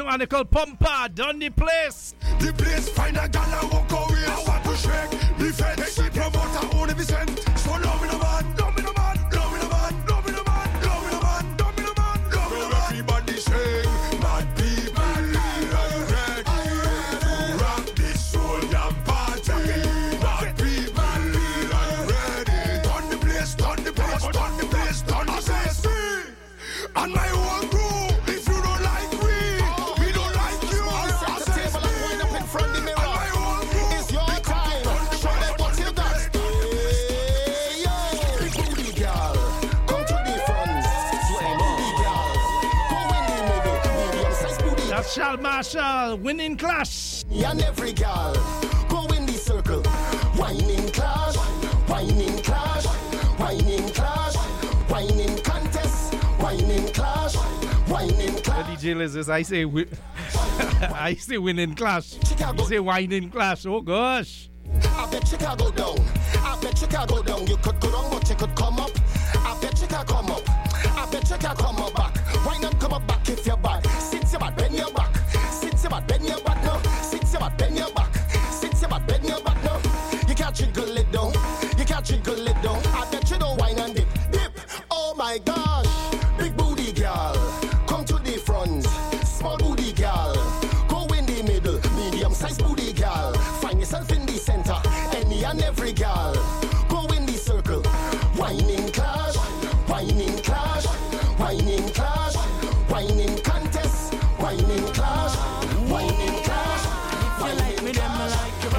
somebody called Pumper, done the place. The place, find a gal and walk away. I want to shake, me fed, make the promoter only be sent. So love me no man, love me no man, love me no man, love me no man, love me no man, love me no man, love me no man. Everybody sing, mad people, are you ready? Rock this soul and party. Mad people, are you ready? Turn the place, turn the place, turn the place, turn the place. And my whole crew, if you don't like me, we don't like you. I'll set the table and wind up in front of the mirror. It's your time. Show them what you got. Hey, yo. Big booty girl, come to the front. Sway booty girl, go in the middle. Medium-sized booty. That's Charles Marshall, winning clash. And every girl, go in the circle. Whining clash, whining clash, whining clash, whining contest, whining clash, whining clash. DJ Lizards, I say I say winning clash. You say whining clash. Oh gosh. I bet Chicago down. I bet Chicago down. You could go down, but you could come up. I bet you can come up. I bet you can come up back. Why not come up back if you're bad? Sit your bad, bend your back. Sit your bad, bend your back now. Sit your bad, bend your back. Sit your bad, bend your back now. You can't jiggle it down. You can't jiggle it down. I bet you don't whine and dip. Dip. Oh my gosh. Big booty girl. Come to the front. Small booty girl. Go in the middle. Medium-sized booty girl. Find yourself in the center. Any and every girl. Go in the circle. Whining clash. Whining clash. Whining clash. Whining contest. Whining clash. Whining clash. If you like me, then I like you.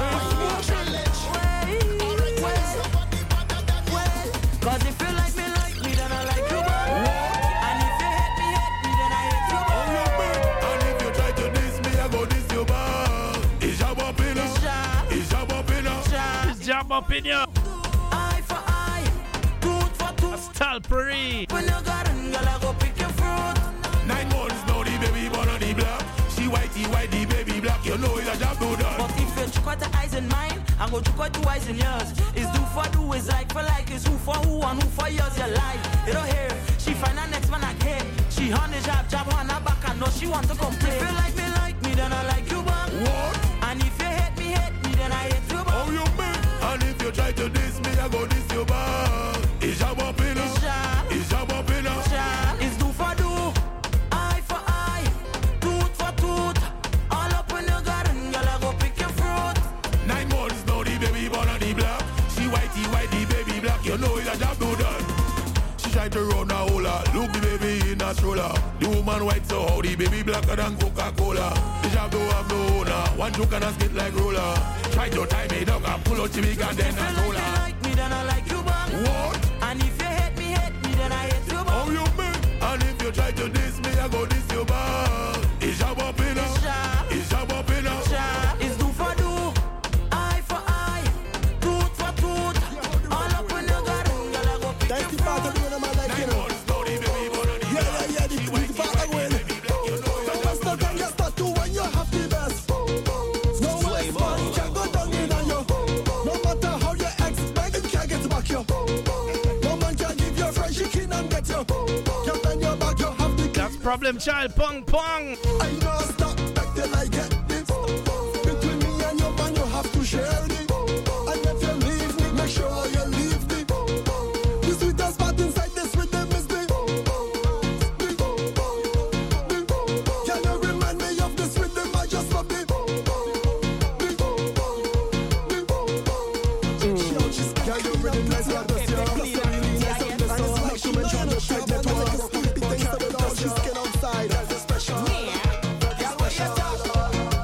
Cause if you like me, then I like you. And if you hate me, then I hate you. And if you try to diss me, I go diss you back. Is your opinion? Is your opinion? Is your opinion? Eye for eye, tooth for tooth. Stalpery. When you got in, girl, I go pick your fruit. 9 months now, the baby born on the block. She whitey, baby black. You know it's a job to done. But if you check out the eyes in mine, I go check out the eyes in yours. It's do for do, it's like for like, it's who for who and who for yours. You lie, you don't hear. She find her next man again. She on the jab on her back. I know she want to complain. If you like me, then I like you back. What? And if you hate me, then I hate you back. How you mean? And if you try to diss me, I go diss you back. Is your opinion? Is your opinion? It's do for do, eye for eye, tooth for tooth. All up in the garden, girl, I go pick your fruit. 9 months now, the baby born on the block. She whitey, baby black. You know it's a job to done. She tried to run a hola. Look the baby in a stroller. The woman white so how the baby blacker than Coca-Cola. The job don't have no owner. One joke and a spit like roller. Try to tie me down and pull out the big and then a If roller. you like me, then I like you back. What? And if you hate me, then I hate you back. How you mean? And if you try to diss me, I go diss you back. Is your opinion? Is your opinion? It's do for do, eye for eye, tooth for tooth. All up in the garden, girl, I go pick That's your the part of fruit. the one I like, you know. Yeah, the part I win. The best of them get start to when you have the best. No way, man, can't go down in on you. No matter how you expect, it can't get back you. No man can give you fresh chicken and get you. Can't bend your back, you have the That's problem child. Pong. I know stop back till I get this. Between me and your man, you have to share it. And if you leave me, make sure you leave me. The sweetest part inside this rhythm is the. Can you remind me of this rhythm? I just love it. Can you rhythm nice? I just hear her saying nice of the song. Like to mention the shit that one. Stupid things that don't. She's skin outside. There's a special.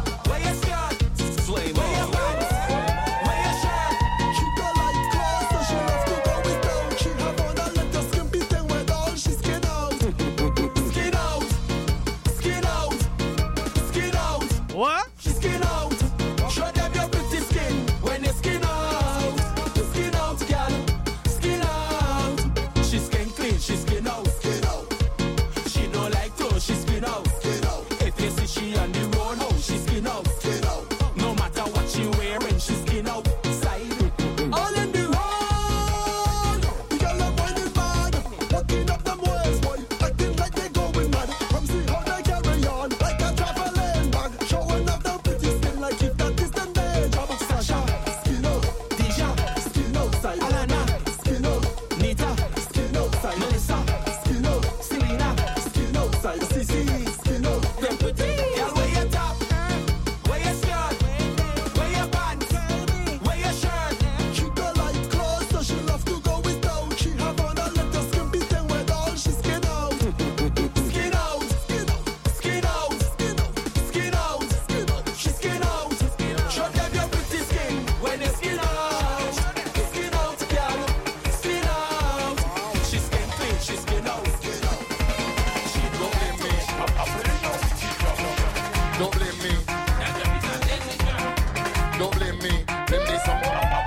Don't blame me, blame the song.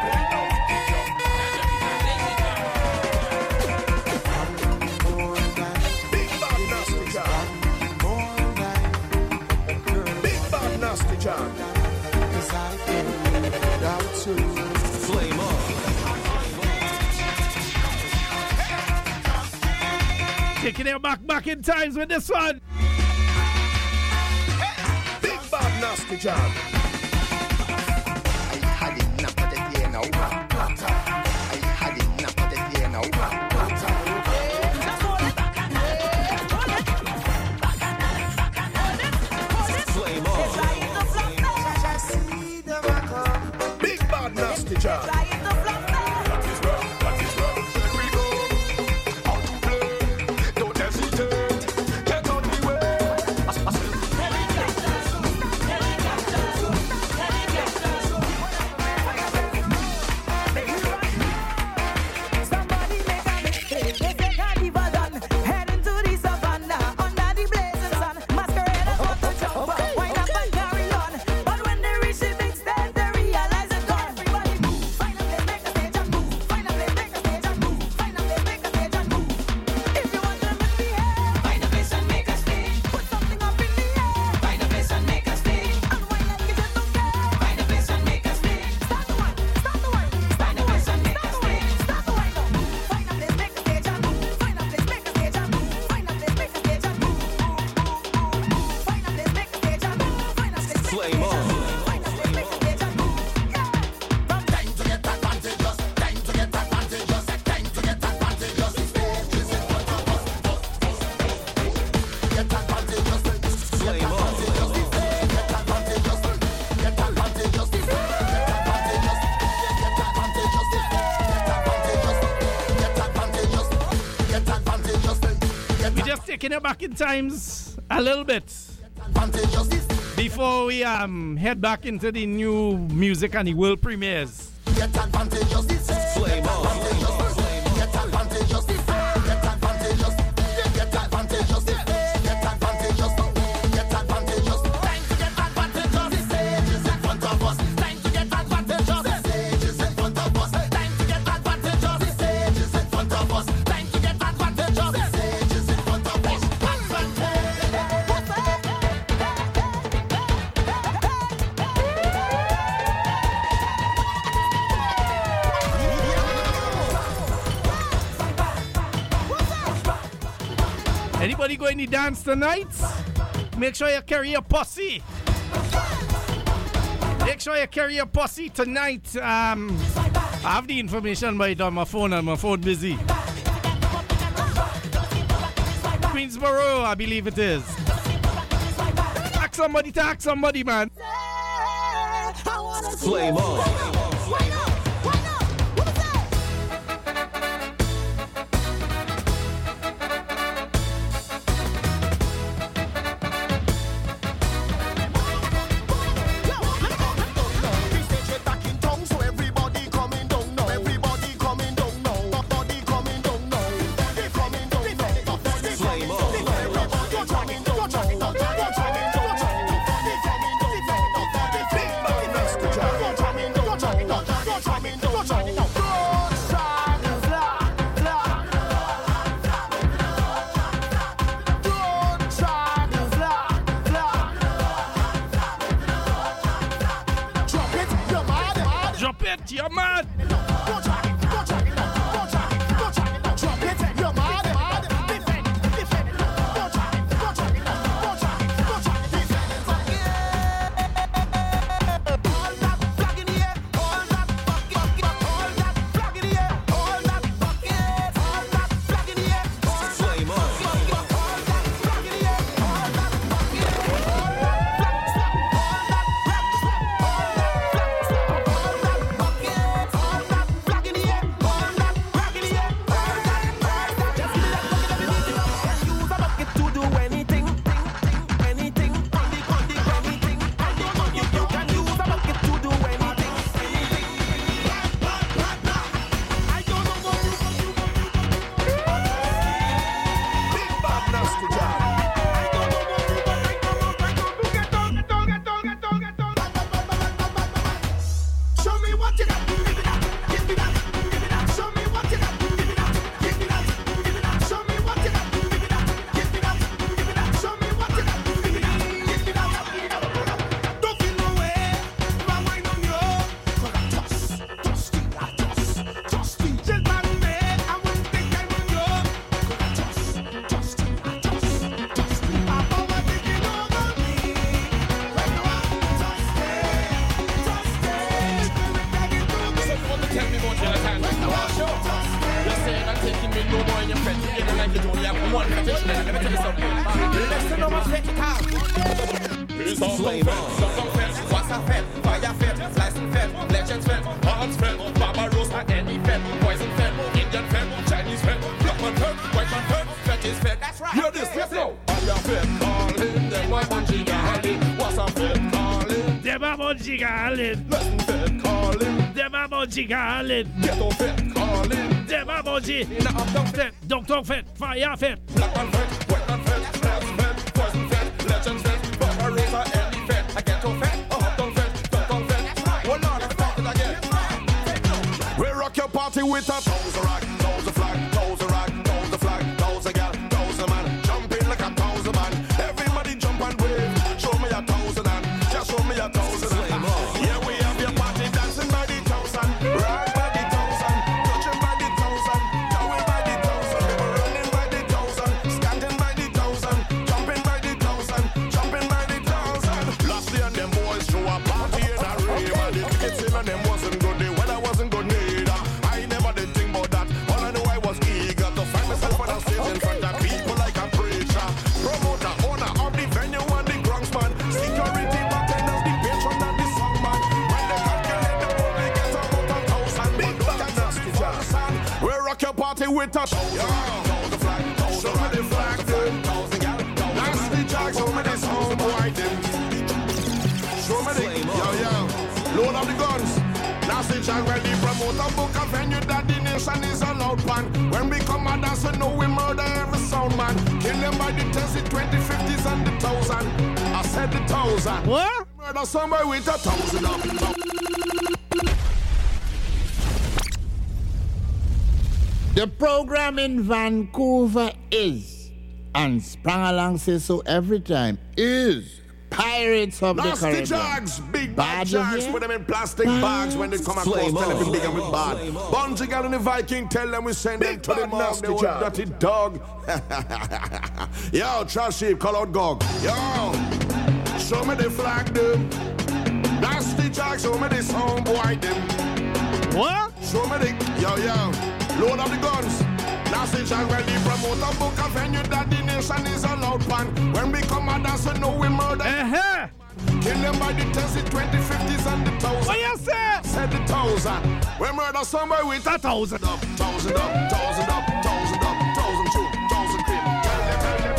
Big bad nasty John. Big bad nasty John. Flame on. Taking it back in times with this one. Big bad nasty John. Flame on. Big bad nasty John. Taking it back in times a little bit before we head back into the new music and the world premieres. Flame on. Anybody going to dance tonight? Make sure you carry your pussy. Make sure you carry your pussy tonight. I have the information by it on my phone and my phone busy. Queensboro, I believe it is. Ask somebody, man. Flame on. You're mad. Flag in the air. what you got, give me that, give me that, give me that. Show me what you got, give me that, give me that, give me that. Show me what you got, give me that, give me that, give me that. Show me what you got, give me that, give me that. Don't feel no way, my wine on you. Dusty. Gentleman, I wouldn't think I knew you. Dusty. I'm overthinking over me. When you are dusty. Tell me about your time. You're saying I'm taking me no more in your friend. You know like you only have one fetish. Let me tell you something. Listen how much fetish you have. It's all Flame on. some fed, what's a fed, fire fed, slicing fed, legends fed, hearts fed, Barbarossa, any fed, poison fed, Indian fed, Chinese fed, black man fed, white man fed, fetish fed. That's right. Hear this, let's go. Fire fed, calling, then why bunching calling, what's a fed, calling, Dem a bunching calling. lesson fed, calling, Dem a bunching calling. ghetto fed, calling, Dem a bunching. in a uptown fed, Doctor fed. Fire fed. black man fed, white man fed, black fed, poison fed, legends fed, Barbarossa, any fed, a ghetto fed, a uptown fed, downtown fed. Oh Lord, let's talk it again. We rock your party with a toes a rock, toes a flag, toes a rock, toes a flag, toes a gal, toes a man. Jumping like a toes a man. Everybody jump and wave. Show me a toes and just show me a toes and yeah, we have your party dancing by the toes and rock by the toes and touching by the toes and going by the toes and running by the toes and scanting by the toes and jumping by the toes and jumping by the toes and last year them boys threw a party in a rave and the tickets in and them wasn't good. The weather wasn't good neither. I never did think about that. All I knew I was eager to find myself on a stage in front of people like a preacher. Promoter, owner of the venue and the groundsman. Security bartenders, the patron and the songman. When they calculate the money, they get about 1,000. Big bang, we rock your party with a toes. Toes the flag, toes the flag, toes the gal, that's the jack. Show me this homeboy, them. Show me the, load up the guns. Nasty Jack, when the promoter book a venue that the nation is a loud pan. When we come and dance, we know we murder every sound man. Kill them by the 10s, the 20, 50s and the 1,000. I said the 1,000. What? Murder somebody with a 1,000 up. The program in Vancouver is, and sprang along say so every time, is Pirates of the Nasty Caribbean. Jags, big bad Bad, you Jags, hear? put them in plastic bags when they come across, Flame tell them on. we big and we bad. Flame on. Bunch girl and the Viking, tell them we send them to the bad mouth, Nasty they old Jags. dirty dog. Yo, trash sheep, call out Gog. Yo, show me the flag, them. Nasty Jags, show me this homeboy, them. What? Show me the, yo, load up the guns. Nasty Jags, when the promoter book a venue that the nation is a loud pan. When we come and dance, we know we murder. Uh-huh. Kill them by the 10s, the 20, 50s and the 1,000. What you say? Said the 1,000. We murder somebody with a 1,000. 1,000 up, 1,000 up, 1,000 up, 1,002, 1,003.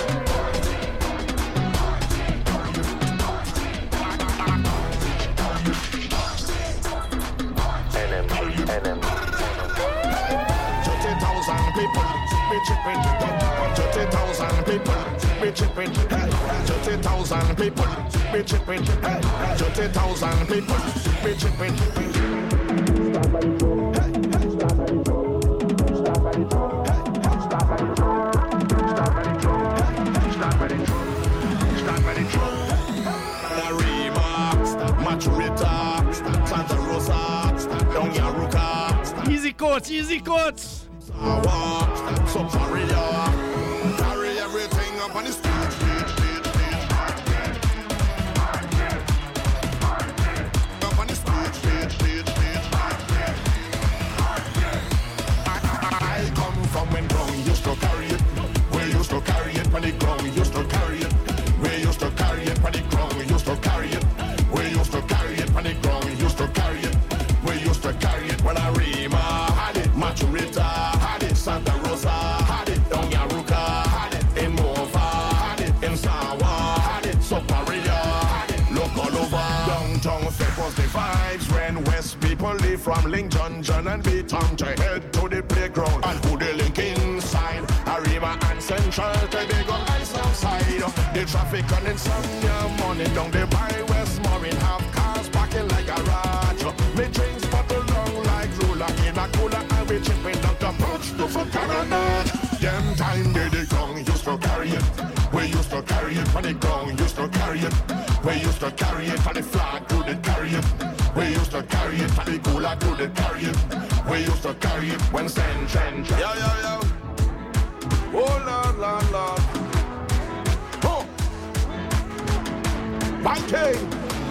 People, me chipping, 30,000 people, me chipping, 30,000 people, me chipping, 30,000 people, me chipping. Maturita, Santa Rosa, Don Yaruka. Easy coach, easy coach. So carry everything up on the street. Up on the street. I come from when ground used to carry it. We used to carry it when the ground used to carry it. We used to carry it when the ground used to carry it. We used to carry it when the ground used to carry it. We used to carry it when I Rima had it. Maturita had it. Santa Rosa had it. Don Yaruka had it. In Mova had it. In Sawa had it. Soparia had it. Look all over. Downtown Fed was the vibes when West people leave from Link Junction and Beaton to head to the playground. And who they link inside? Arima and Central till they go and Southside. The traffic on insomnia morning down the by Westmoreland have cars parking like a garage. Me drinks it on the ground, used to carry it. We used to carry it on the flag, couldn't carry it. We used to carry it on the cooler, couldn't carry it. We used to carry it when send. Yeah. Oh, Lord. Oh. Viking.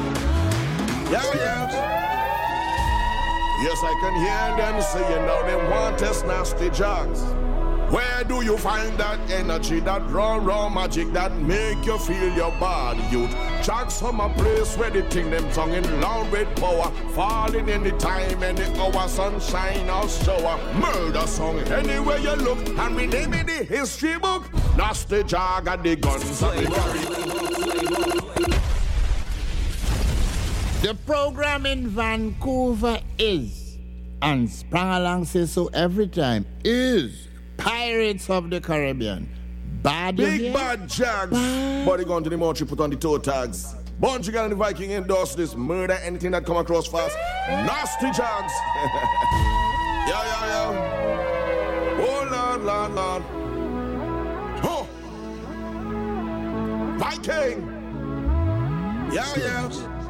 Yeah. Yes, I can hear them saying now they want us nasty jugs. Where do you find that energy, that raw magic that make you feel your body, youth? Jugs from a place where they think them tongue in loud with power, falling in the time and the hour, sunshine or shower. Murder song anywhere you look, and we name it the history book. Nasty jug and the guns and the carry. The program in Vancouver is, and Sprang Along says so every time, is Pirates of the Caribbean. Bad Big bad Jags. Body gone to the mountain, put on the toe tags. Bunch and the Viking endorse this. Murder anything that come across fast. Nasty Jags. Yeah. Oh, Lord. Oh. Viking. Yeah.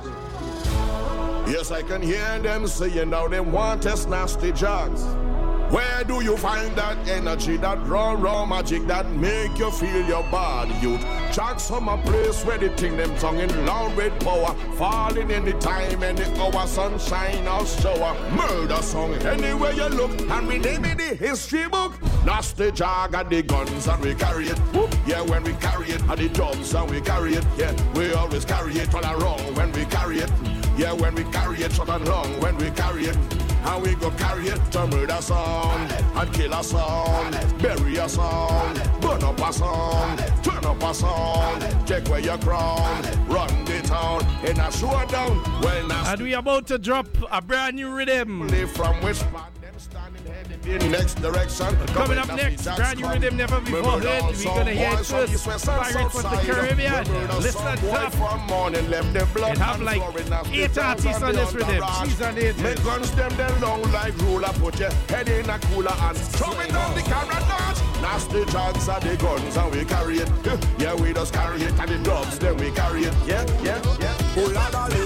Yes, I can hear them saying now they want us nasty Jags. Where do you find that energy, that raw magic that make you feel your body, youth? Jags from a place where they think them tongue in loud with power, falling in the time and the hour, sunshine or shower. Murder song anywhere you look, and we name it the history book. Nasty jag and the guns and we carry it. Whoop. Yeah, when we carry it, and the drums and we carry it. Yeah, we always carry it all around when we carry it. Yeah, when we carry it short and long, when we carry it. And we go carry it to murder sound, and kill a sound, bury a sound, burn up a sound, turn up a sound, take away your crown, run the town in a showdown. Well, and we about to drop a brand new rhythm. From which part them standing heading in next direction. Coming up next, brand new rhythm never before heard. We're gonna hear it first. Pirates of the Caribbean. Listen up. It have like 8 artists on this rhythm. She's on it. Make guns them long like ruler. Put your head in a cooler and throw it down the carrot dodge. Nasty drugs are the guns and we carry it. Yeah, we just carry it, and the drums then we carry it. Yeah. Oh la la la.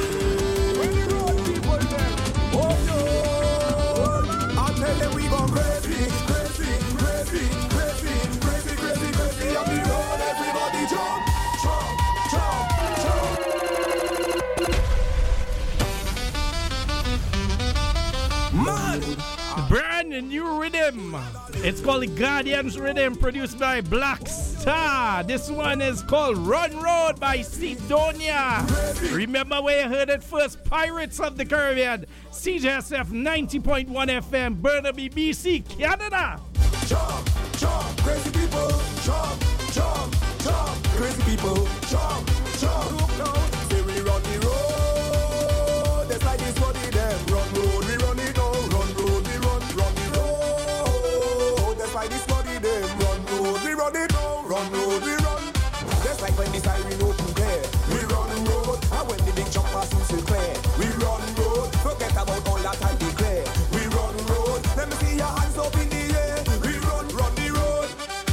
Tell them we go crazy, on the road, everybody jump. Man, brand new rhythm. It's called the Guardians Rhythm, produced by Black Star. This one is called Run Road by Sidonia. Remember where you heard it first? Pirates of the Caribbean, CJSF 90.1 FM, Burnaby, BC, Canada. Jump, crazy people, jump, crazy people, jump. Say we run the road, that's like this body them. Run road, we run it down. Run road, we run the road. That's like this body them. Run road, we run it down. Run road, we run. That's like when the siren open clear. We run road, and when the big jump pass through clear. We run road, forget about all that I declare. We run road, let me see your hands up in the air. We run the road,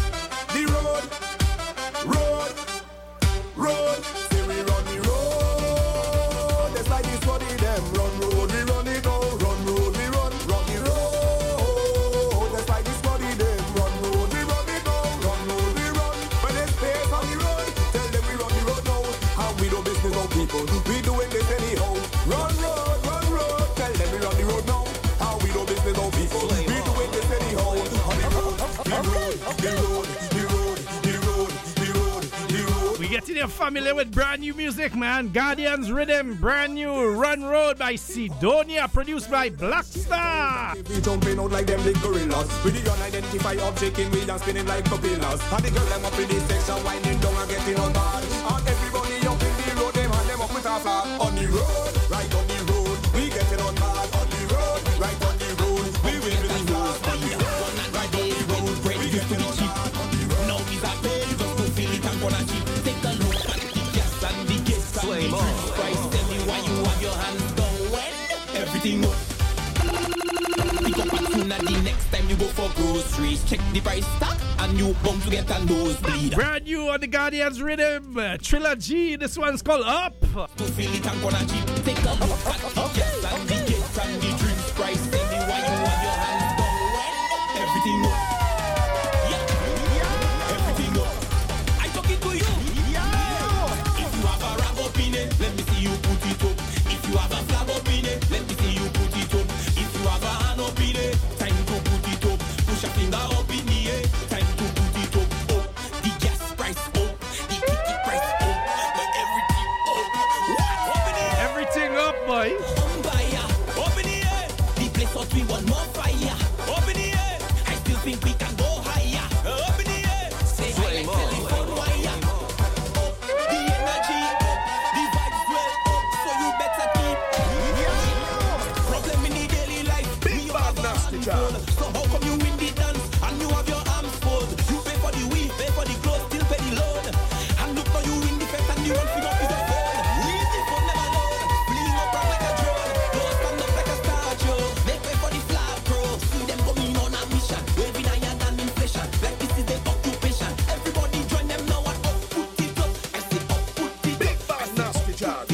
road. Say we run the road. That's like this body them. Run road, we run it down. Run road, we run the road. That's like this body them. Run road, we run it down. Run road, we run. When there's space on the road, tell them we run the road now. And we do business on people. We doing this anyhow. Run road. Tell them we run the road now. And we do business on people. We doing this anyhow. On the road. We getting you familiar with brand new music, man. Guardians Rhythm, brand new Run Road by Sidonia, produced by Black Star. We jumping out like them big gorillas. With the unidentified object in wheels and spinning like propellers. And the girl them up in this section winding down and getting on bad. And everybody up in the road, them hand them up with a flag. On the road, right on the road, we getting on bad. On the road, right on the road, we will be the flag. On the road, right on the road, we getting on bad. On the road, now is a pay, you just to feel it and gonna cheap. Take a look at the gas and the gas and the price. Tell me why you have your hands down when everything up. Pick up a tuna the next time you go for groceries. Check the price tag and you bound to get a nosebleed. Brand new on the Guardians Rhythm Trilogy. This one's called Up. To feel it and gonna cheap. Take a look at the yes and the gates and the dreams price. Tell me why you want your hands down when everything up. Yeah, everything up. I talking to you. If you have a rag up in it, let me see you put it up. If you have a flag up in it, let me see you put it up. If you have a hand up in it, time to put it up. Push a finger up in the air, time to put it up. Up, the gas price up, the ticket price up, but everything up. What? Up in the air. Everything up, boy. Fire, up in the air. The place up, we want more fire. Up in the air. I still think we can go higher. Up in the air. Say hi like telephone wire. Up, the energy up, the vibes well up, so you better keep. Problem in the daily life. Big bad nasty job. So how come you win the dance and you have your arms full? You pay for the weed, pay for the clothes, still pay the loan. And look now you win the fest and you want to up with a phone. Leave the phone never alone. Fling up round like a drone. Don't stand up like a statue. They pay for the flag, bro. See them coming on a mission. Waving iron and inflation. Like this is their occupation. Everybody join them now and up, put it up. I say up, put it up. Big bad nasty job.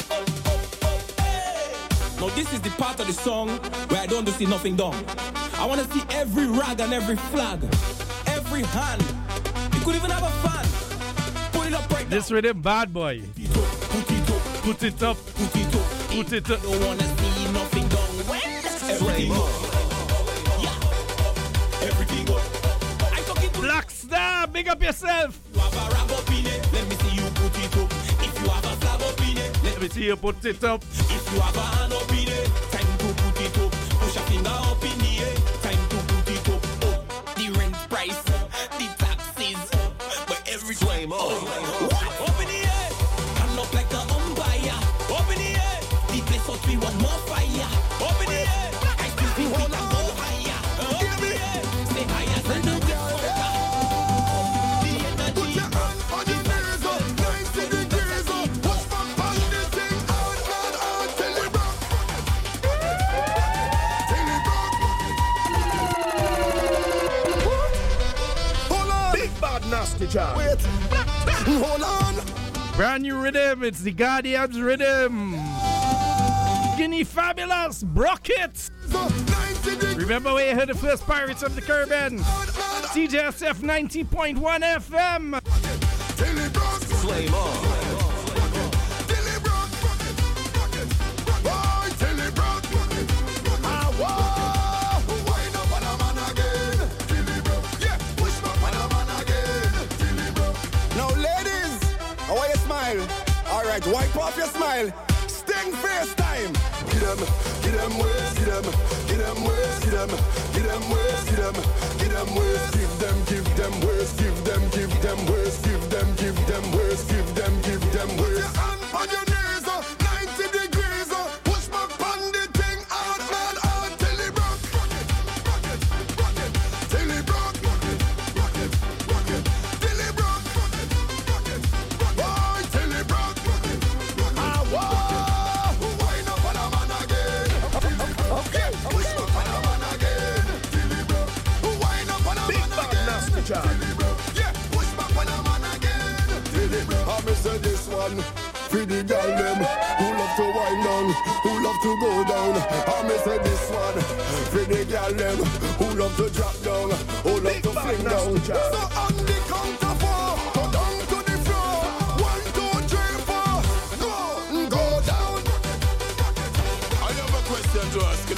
Now this is the part of the song where I don't want to see nothing done. I want to see every rag and every flag, every hand. You could even have a fan. Put it up right now. This rhythm bad, boy. Put it up, put it up, Put it up. put it up. Put it up. Don't want to see nothing done. Everything up. Yeah. Everything up. I talking to Black Star, big up yourself. you have a rag up in it. Let me see you put it up. If you have a flag up in it, Let me see you put it up. if you have a hand up in it, time to put it up. Push a finger up in the air, time to put it up. Up the rent price, the taxes, but everything Flame on. What? Up in the air, hand up like a umpire. Up in the air, the place up we want more fire. Up in the air, I still think we can go higher. Up in the air, stay higher than the rest. The energy. Put your hand on your knees up, 90 degrees up. Push back on this thing out, man, out till it broke. Till it broke. Hold on. Big bad nasty job. Wait. Hold on. Brand new rhythm. It's the Guardians Rhythm. Guinea Fabulous. Brockets. So 90 degrees Remember where you heard the first Pirates of the Caribbean? out, man, CJSF 90.1 FM. till it broke. Flame on. Till it broke. Boy, till it broke. Ah, whoa. Wind up on a man again. Till it broke. Yeah, push back on a man again. Till it broke. Now, ladies, how are you smile? All right, wipe off your smile. Sting face time. Get them waist, get them waist, get them waist, get them waist, give them waist, give them waist, give them waist, give them waist. Put your hand on your knees, 90 degrees, push back on the thing out, man, out till it broke. Till it broke. Till it broke. Boy, till it broke. Ah, whoa. Wind up on a man again. Okay. Push back on a man again. Till it broke. Wind up on a man again. Till it broke. Yeah, push back on a man again. Till it broke. I say this one for the girl them who love to wind down, who love to go down. I say this one for the girl them who love to drop down, who love to fling down. So on the count of four, go down to the floor. 1, 2, 3, 4, go down. I have a question to ask you.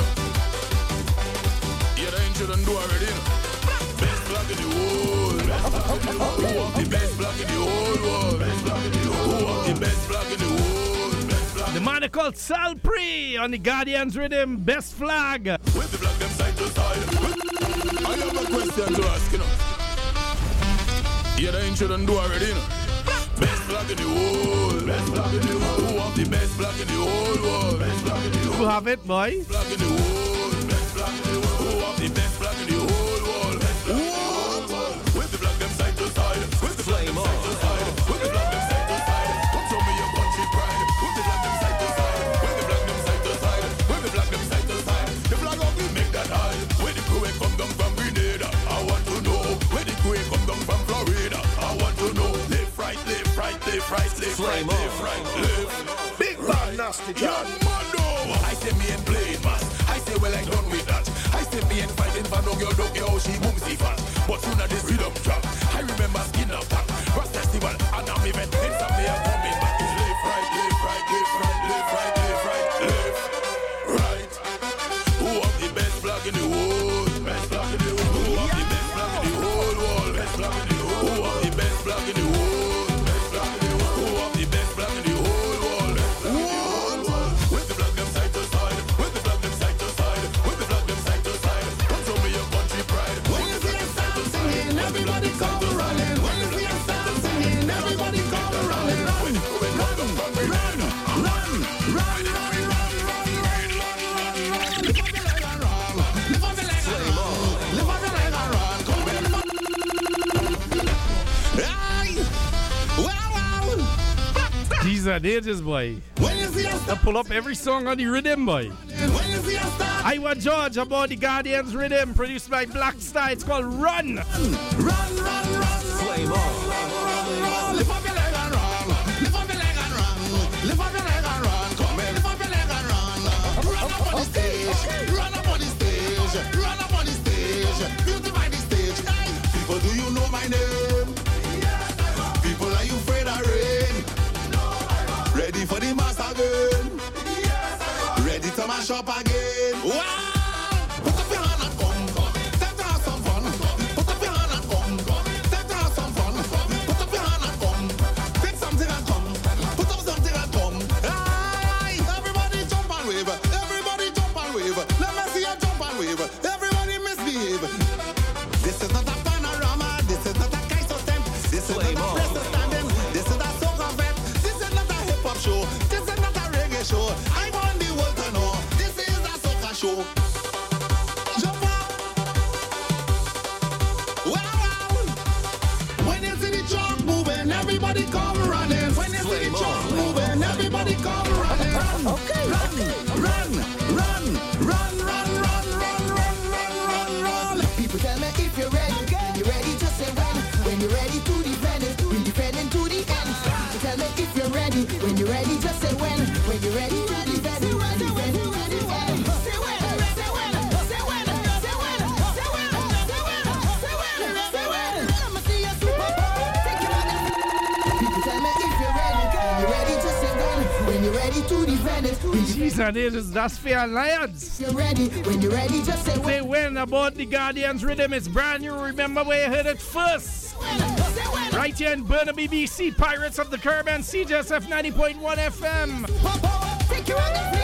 You ain't shouldn't do already. You know? Best flag in the world. Who have the best flag in the whole world? Who have the best flag in the world? The man is called Salpri on the Guardians Rhythm. Best flag. With the flag them side to side. I have a question to ask you. You ain't shouldn't do already. You know? Best flag in the world. Best flag in the world. Who have the best flag in the whole world? Best flag in the You have it, boy. flag in the world. Best flag in the world. Who have the best flag in the whole world? Best flag in the world. With the flag them side to side. With the flag them side to side. With the flag them side to side. Come show me your country pride. With the flag them side to side. With the flag them side to side. With the flag them side to side. The flag ugly make that high. Where the crew come down from Grenada. I want to know where the crew fi charge. I say me ain't playing mass. I say well I done with that. I say me ain't fighting for dog your how she boomsy fat. But soon as this rhythm drop, I remember skin up pack. Ross festival and I'm even inside me I'm coming back. It's left, right, left, right, left, right, left, right, left, right, left, right. Who have the best flag in the world? Best flag in the world. Who have the best flag in the whole world? Best flag in the world. Who have the best flag in the world? Best flag in the world. Who have the best flag in the whole world? Best flag in the whole world. With the flag them side to side. With the flag them side to side. With the flag them side to side. Come show me your country pride. When you see us start singing, everybody come running. When you see us start singing, everybody come running. Run, run, run, run, run, run, run, run, run, run, run. Lift up your leg and run. Lift up your leg and run. Lift up your leg and run. Come in. Aye. Wow. These are dangerous, boy. When you see us I pull up every song on the rhythm, boy. when you see us start, I want George about the Guardians rhythm produced by Black Star. It's called Run. run, run, run, Flame on. run. Lift up your leg and run. Lift up your leg and run. Lift up your leg and run. Come in. Lift up your leg and run. Run up on the stage. Run up on the stage. Run up on the stage. Beautify the stage. Hey, people, do you know my name? People, are you afraid of rain? Ready for the mass again? Ready to mash up again? Wow! Put up your hand and come. Time to have some fun. Put up your hand and come. Time to have some fun. Put up your hand and come. Take something and come. Put up something and come. Aye! Everybody jump and wave. Everybody jump and wave. Let me see you jump and wave. Everybody misbehave. This is not a panorama. This is not a Kaiser stamp. This is not a press standing. This is a soca fest. This is not a hip hop show. This is not a reggae show. I want the world to know. This is a soca show. Jump up. Wow. When you see the truck moving, everybody come running. When you see the truck moving, everybody come running. Okay. Run, run, run, run, run, run, run, run, run, run, run. People tell me if you're ready, when you're ready, just say when. When you're ready to defend it, we defend it to the end. People tell me if you're ready, when you're ready, just say when. When you're ready to defend it, we defend it to the end. Say when, say when, say when, say when, say when, say when, say when, say when. I'ma see you super bowl. Take your money. People tell me if you're ready, when you're ready, just say when. When you're ready to defend it, we defend These are dangerous. That's Fair Alliance. you're ready, when you're ready, just say when. Say when about the Guardians rhythm. It's brand new. Remember where you heard it first. Right here in Burnaby, BC, Pirates of the Caribbean, CJSF 90.1 FM. Take your money.